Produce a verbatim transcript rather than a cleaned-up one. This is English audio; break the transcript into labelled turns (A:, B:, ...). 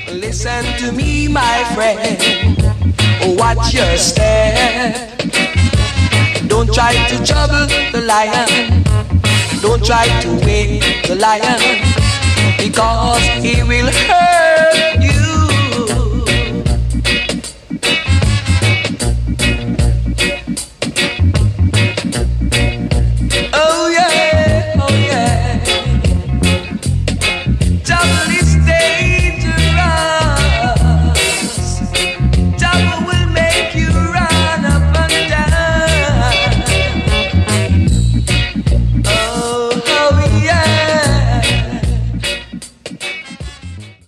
A: Listen to me, my friend. Watch your step. Don't try to trouble the lion. Don't try to wake the lion, because he will hurt